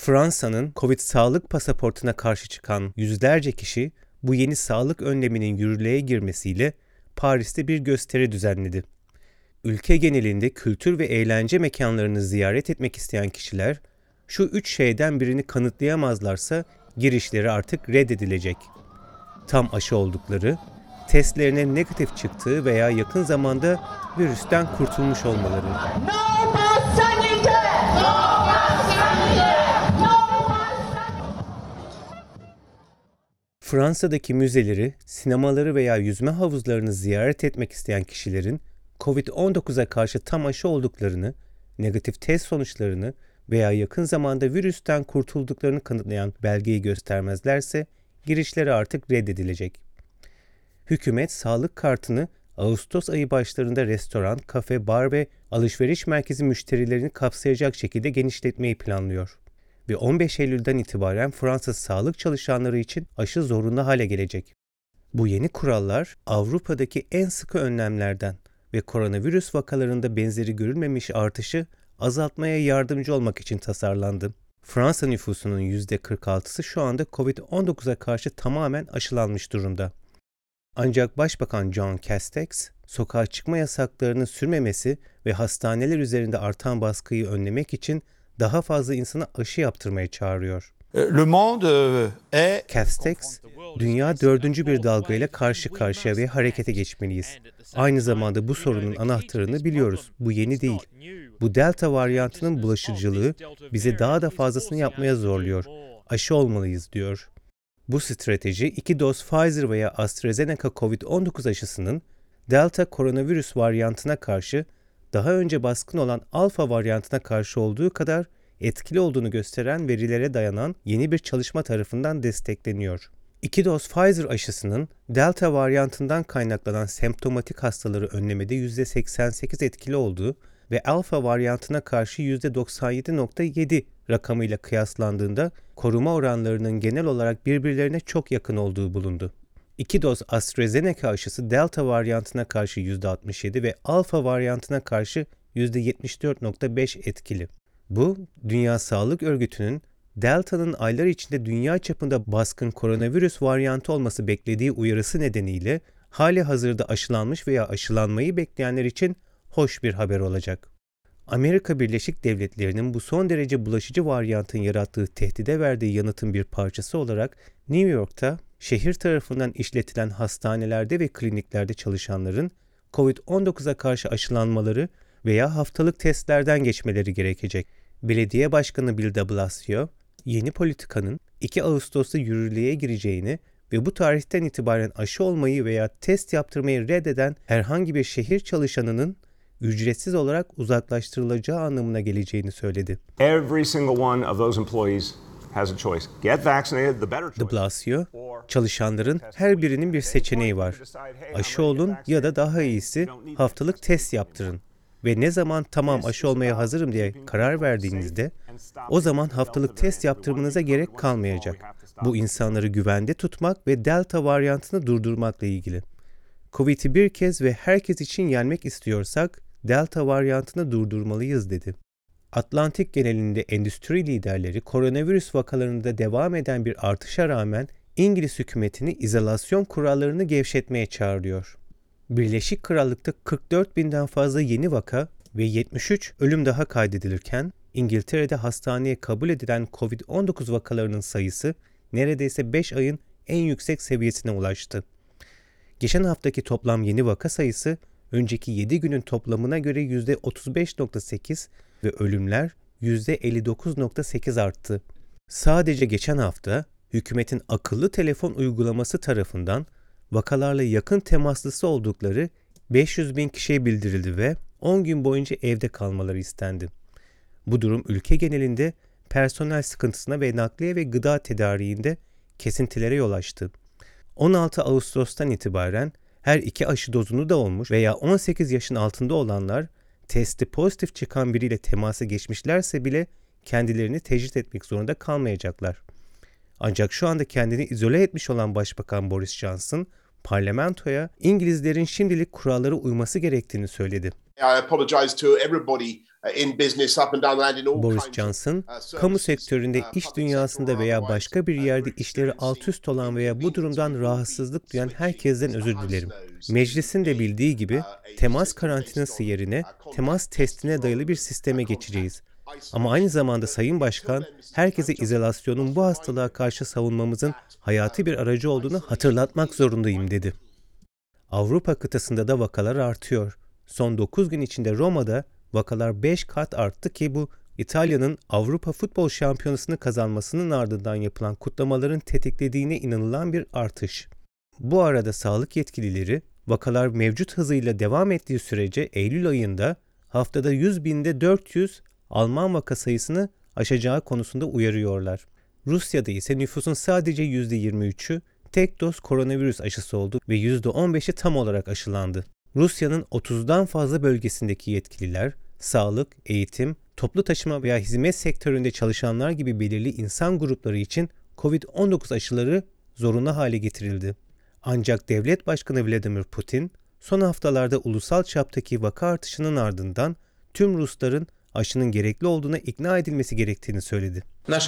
Fransa'nın Covid sağlık pasaportuna karşı çıkan yüzlerce kişi bu yeni sağlık önleminin yürürlüğe girmesiyle Paris'te bir gösteri düzenledi. Ülke genelinde kültür ve eğlence mekanlarını ziyaret etmek isteyen kişiler, şu 3 şeyden birini kanıtlayamazlarsa girişleri artık reddedilecek. Tam aşı oldukları, testlerine negatif çıktığı veya yakın zamanda virüsten kurtulmuş olmaları. Fransa'daki müzeleri, sinemaları veya yüzme havuzlarını ziyaret etmek isteyen kişilerin Covid-19'a karşı tam aşı olduklarını, negatif test sonuçlarını veya yakın zamanda virüsten kurtulduklarını kanıtlayan belgeyi göstermezlerse girişleri artık reddedilecek. Hükümet sağlık kartını Ağustos ayı başlarında restoran, kafe, bar ve alışveriş merkezi müşterilerini kapsayacak şekilde genişletmeyi planlıyor. Ve 15 Eylül'den itibaren Fransız sağlık çalışanları için aşı zorunlu hale gelecek. Bu yeni kurallar Avrupa'daki en sıkı önlemlerden ve koronavirüs vakalarında benzeri görülmemiş artışı azaltmaya yardımcı olmak için tasarlandı. Fransa nüfusunun %46'sı şu anda Covid-19'a karşı tamamen aşılanmış durumda. Ancak Başbakan Jean Castex, sokağa çıkma yasaklarının sürmemesi ve hastaneler üzerinde artan baskıyı önlemek için daha fazla insana aşı yaptırmaya çağırıyor. Castex, dünya dördüncü bir dalgayla karşı karşıya ve harekete geçmeliyiz. Aynı zamanda bu sorunun anahtarını biliyoruz. Bu yeni değil. Bu Delta varyantının bulaşıcılığı bize daha da fazlasını yapmaya zorluyor. Aşı olmalıyız diyor. Bu strateji 2 doz Pfizer veya AstraZeneca COVID-19 aşısının Delta koronavirüs varyantına karşı daha önce baskın olan Alfa varyantına karşı olduğu kadar etkili olduğunu gösteren verilere dayanan yeni bir çalışma tarafından destekleniyor. 2 doz Pfizer aşısının Delta varyantından kaynaklanan semptomatik hastaları önlemede %88 etkili olduğu ve Alfa varyantına karşı %97.7 rakamıyla kıyaslandığında koruma oranlarının genel olarak birbirlerine çok yakın olduğu bulundu. 2 doz AstraZeneca aşısı Delta varyantına karşı %67 ve Alfa varyantına karşı %74.5 etkili. Bu, Dünya Sağlık Örgütü'nün Delta'nın aylar içinde dünya çapında baskın koronavirüs varyantı olması beklediği uyarısı nedeniyle hali hazırda aşılanmış veya aşılanmayı bekleyenler için hoş bir haber olacak. Amerika Birleşik Devletleri'nin bu son derece bulaşıcı varyantın yarattığı tehdide verdiği yanıtın bir parçası olarak New York'ta şehir tarafından işletilen hastanelerde ve kliniklerde çalışanların COVID-19'a karşı aşılanmaları veya haftalık testlerden geçmeleri gerekecek. Belediye Başkanı Bill de Blasio, yeni politikanın 2 Ağustos'ta yürürlüğe gireceğini ve bu tarihten itibaren aşı olmayı veya test yaptırmayı reddeden herhangi bir şehir çalışanının ücretsiz olarak uzaklaştırılacağı anlamına geleceğini söyledi. Every single one of those employees has a choice. Get vaccinated, the better choice. De Blasio, çalışanların her birinin bir seçeneği var. Aşı olun ya da daha iyisi haftalık test yaptırın. Ve ne zaman tamam aşı olmaya hazırım diye karar verdiğinizde o zaman haftalık test yaptırmanıza gerek kalmayacak. Bu insanları güvende tutmak ve Delta varyantını durdurmakla ilgili. Covid'i bir kez ve herkes için yenmek istiyorsak Delta varyantını durdurmalıyız dedi. Atlantik genelinde endüstri liderleri koronavirüs vakalarında devam eden bir artışa rağmen İngiliz hükümetini izolasyon kurallarını gevşetmeye çağırıyor. Birleşik Krallık'ta 44 binden fazla yeni vaka ve 73 ölüm daha kaydedilirken İngiltere'de hastaneye kabul edilen COVID-19 vakalarının sayısı neredeyse 5 ayın en yüksek seviyesine ulaştı. Geçen haftaki toplam yeni vaka sayısı önceki 7 günün toplamına göre %35.8 ve ölümler %59.8 arttı. Sadece geçen hafta hükümetin akıllı telefon uygulaması tarafından vakalarla yakın temaslısı oldukları 500 bin kişiye bildirildi ve 10 gün boyunca evde kalmaları istendi. Bu durum ülke genelinde personel sıkıntısına ve nakliye ve gıda tedariğinde kesintilere yol açtı. 16 Ağustos'tan itibaren her 2 aşı dozunu da olmuş veya 18 yaşın altında olanlar testi pozitif çıkan biriyle temasa geçmişlerse bile kendilerini tecrit etmek zorunda kalmayacaklar. Ancak şu anda kendini izole etmiş olan Başbakan Boris Johnson parlamentoya İngilizlerin şimdilik kurallara uyması gerektiğini söyledi. I apologize to everybody in business up and down the land in all Boris kinds Johnson, of kamu services, sektöründe, iş public dünyasında sector or veya otherwise, başka bir yerde we're işleri alt üst olan veya bu experiencing durumdan inconvenience. rahatsızlık duyan herkesten özür dilerim. knows Meclisin de bildiği gibi a temas system karantinası based on, yerine contact temas testine testing dayalı bir rather sisteme than geçeceğiz. contact Ama aynı isolation. zamanda Sayın Başkan, herkese izolasyonun bu hastalığa karşı savunmamızın hayati bir aracı olduğunu hatırlatmak zorundayım dedi. Avrupa kıtasında da vakalar artıyor. Son 9 gün içinde Roma'da vakalar 5 kat arttı ki bu İtalya'nın Avrupa Futbol Şampiyonası'nı kazanmasının ardından yapılan kutlamaların tetiklediğine inanılan bir artış. Bu arada sağlık yetkilileri vakalar mevcut hızıyla devam ettiği sürece Eylül ayında haftada 100.000'de 400 Alman vaka sayısını aşacağı konusunda uyarıyorlar. Rusya'da ise nüfusun sadece %23'ü tek doz koronavirüs aşısı oldu ve %15'i tam olarak aşılandı. Rusya'nın 30'dan fazla bölgesindeki yetkililer, sağlık, eğitim, toplu taşıma veya hizmet sektöründe çalışanlar gibi belirli insan grupları için COVID-19 aşıları zorunlu hale getirildi. Ancak devlet başkanı Vladimir Putin, son haftalarda ulusal çaptaki vaka artışının ardından tüm Rusların aşının gerekli olduğuna ikna edilmesi gerektiğini söyledi.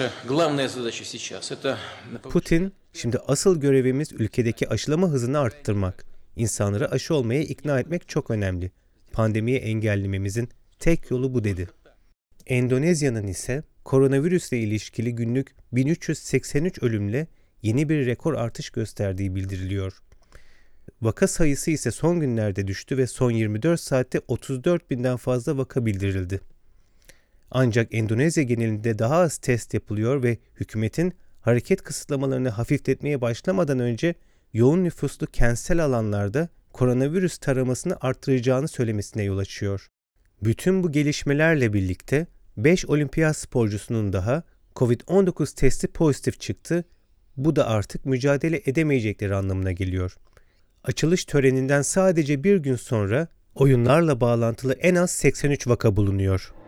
Putin, şimdi asıl görevimiz ülkedeki aşılama hızını arttırmak. İnsanları aşı olmaya ikna etmek çok önemli. Pandemiyi engellememizin tek yolu bu dedi. Endonezya'nın ise koronavirüsle ilişkili günlük 1383 ölümle yeni bir rekor artış gösterdiği bildiriliyor. Vaka sayısı ise son günlerde düştü ve son 24 saatte 34.000'den fazla vaka bildirildi. Ancak Endonezya genelinde daha az test yapılıyor ve hükümetin hareket kısıtlamalarını hafifletmeye başlamadan önce yoğun nüfuslu kentsel alanlarda koronavirüs taramasını arttıracağını söylemesine yol açıyor. Bütün bu gelişmelerle birlikte 5 olimpiyat sporcusunun daha COVID-19 testi pozitif çıktı. Bu da artık mücadele edemeyecekleri anlamına geliyor. Açılış töreninden sadece bir gün sonra oyunlarla bağlantılı en az 83 vaka bulunuyor.